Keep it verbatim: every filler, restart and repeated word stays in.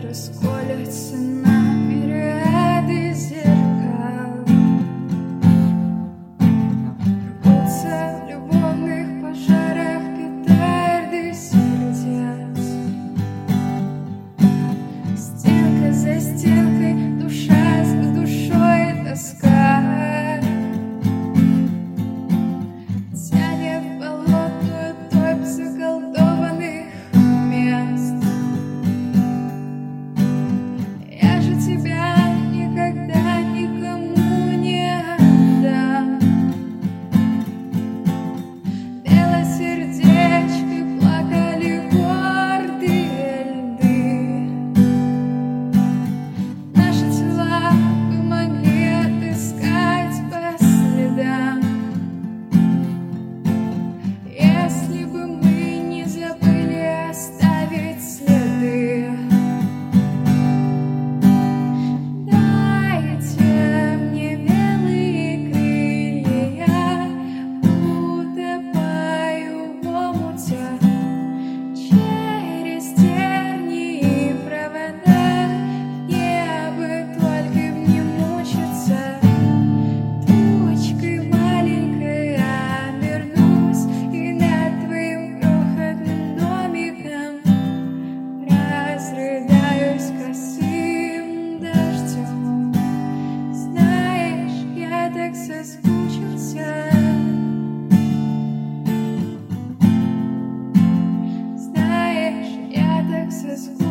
расколется на мириады зеркал, рвутся в любовных пожарах петарды сердец. Стенка за стенкой, душа с душой тоска тянет в болотную топь заколдованных мест. Я же тебя никогда никому не отдам. Белосердечкой плакали гордые льды. Наши тела вы могли отыскать по следам, если бы мы не забыли оставить следы. Дайте мне белые крылья, я утопаю в омуте через тернии и провода. Мне бы только в не мучиться, тучкой маленькой обернусь и над твоим крохотным домиком разрыдаюсь косым дождем. Знаешь, я так соскучился. Знаешь, я так соскучился.